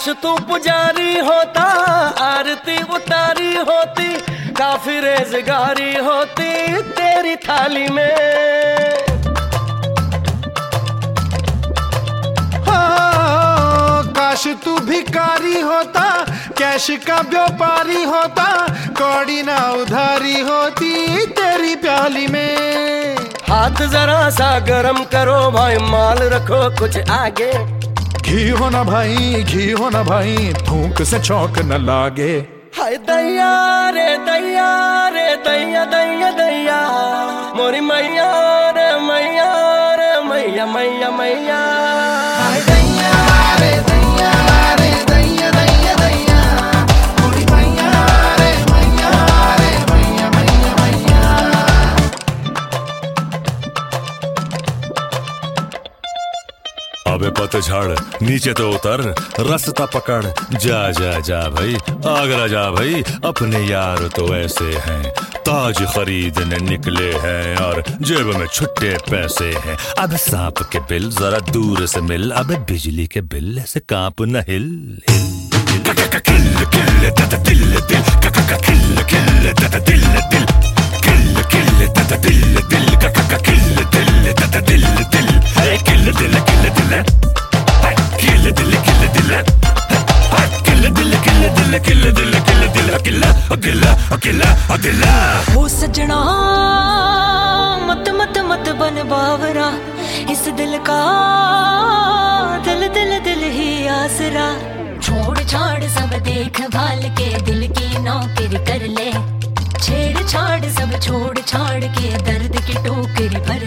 काश तू पुजारी होता, आरती उतारी होती, काफी रेज़गारी होती तेरी थाली में। हाँ, काश तू भिखारी होता, कैश का व्यापारी होता, कौड़ी ना उधारी होती तेरी प्याली में। हाथ जरा सा गरम करो भाई, माल रखो कुछ आगे। घी हो ना भाई, घी हो ना भाई, फूंक से चौंक न लागे। हाय दैया रे दैया रे दैया दैया दैया, मोरी मैया रे मैया रे मैया मैया मैया। हाय दैया रे दैया रे दैया दैया दैया, मोरी मैया रे मैया रे मैया मैया मैया। अबे पतझड़ नीचे तो उतर, रास्ता पकड़, जा जा जा भाई आगरा जा भाई। अपने यार तो ऐसे हैं, ताज खरीदने निकले हैं और जेब में छुट्टे पैसे हैं। अब सांप के बिल जरा दूर से मिल, अब बिजली के बिल ऐसे कांप न हिल हिल। किल किल तत दिल दिल, किल किल तत दिल दिल, किल किल तत दिल दिल, किल दिल तत दिल दिल, किल दिल किल दिल, किल दिल किल दिल, किल दिल किल दिल, किल दिल किल दिल, किला किला किला किला। हो सजना मत मत मत बन बावरा, इस दिल का दिल दिल दिल ही आसरा। छोड़ छाड़ सब देख भाल के, दिल की नौकरी कर ले। छेड़ छाड़ सब छोड़ छाड़ के, दर्द की टोकरी भर